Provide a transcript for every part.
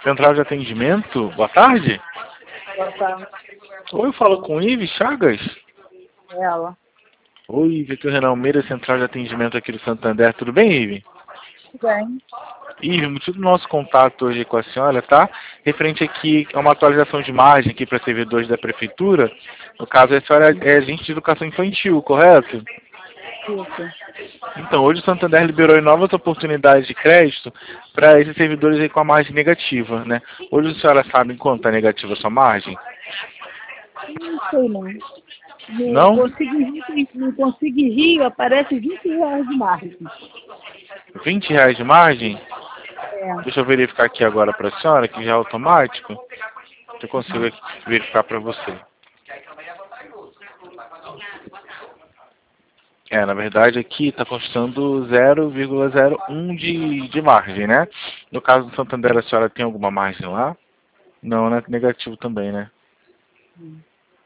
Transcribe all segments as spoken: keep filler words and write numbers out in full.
Central de atendimento? Boa tarde. Boa tarde. Oi, eu falo com Ives Chagas? Ela. Oi, Ives, aqui é o Renan Almeida, Central de Atendimento aqui do Santander. Tudo bem, Ives? Tudo bem. Ives, o motivo do nosso contato hoje com a senhora, tá? Referente aqui a uma atualização de margem aqui para servidores da Prefeitura. No caso, a senhora é agente de educação infantil, correto? Isso. Então, hoje o Santander liberou novas oportunidades de crédito para esses servidores aí com a margem negativa, né? Hoje a senhora sabe quanto está negativa a sua margem? Não sei não. No Não? Consigo Rio, no Consigo Rio aparece vinte reais de margem. vinte reais de margem? É. Deixa eu verificar aqui agora para a senhora, que já é automático. Eu consigo aqui verificar para você. É, na verdade aqui está custando zero vírgula zero um de, de margem, né? No caso do Santander, a senhora tem alguma margem lá? Não, né? Negativo também, né? Hum.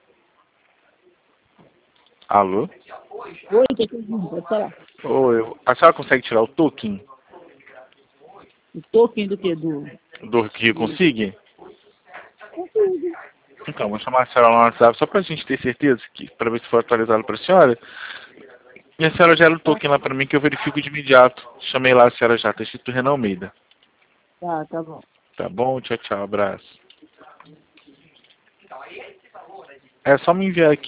Alô? Oi, que que pode falar? Oi, a senhora consegue tirar o token O token do que? Do... do Rio Consigue? Consigo. Então, vou chamar a senhora lá no WhatsApp só para a gente ter certeza, que para ver se for atualizado para a senhora. E a senhora gera o Tá, token lá para mim que eu verifico de imediato. Chamei lá a senhora já, está escrito Renan Almeida. tá, tá bom. Tá bom? Tchau, tchau, abraço. É só me enviar aqui